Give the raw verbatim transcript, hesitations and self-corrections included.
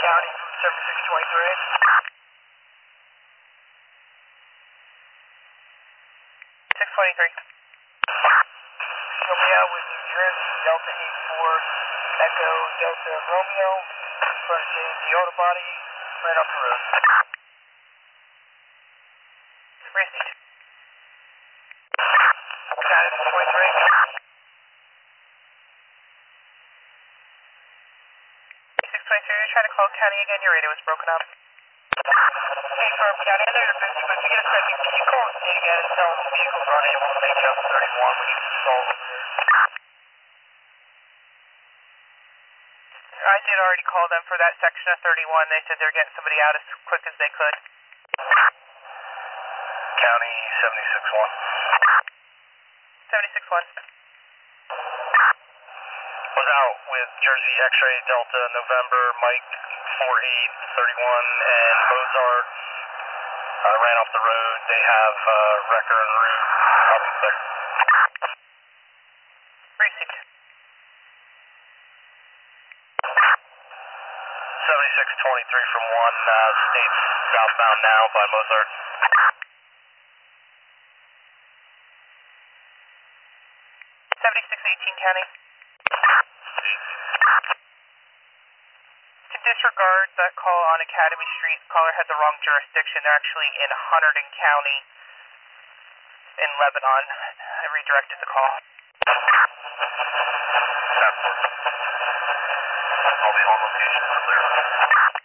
County from seventy-six twenty-three. six twenty-three. Show me out with New Jersey, Delta eight four, Echo Delta Romeo, in front of J and D Auto Body, right off the road. Received. County twenty-three. six twenty-three, you're trying to call County again, your radio was broken up. Hey, Farm County, I know you're busy, but if you get a second, can you call the state again and tell them the vehicle's unable to make it up to thirty-one? We need some salt over there. I did already call them for that section of thirty-one. They said they're getting somebody out as quick as they could. County seventy-six one. seventy-six one. Was out with Jersey X-ray Delta November Mike four eight thirty-one and Mozart uh, ran off the road. They have uh, wrecker en route. I'll be there. Received. seventy-six twenty-three from one, uh, states southbound now by Mozart. seventy-six eighteen County. To disregard that call on Academy Street, caller had the wrong jurisdiction. They're actually in Hunterdon County in Lebanon. I redirected the call. All the on location is clear.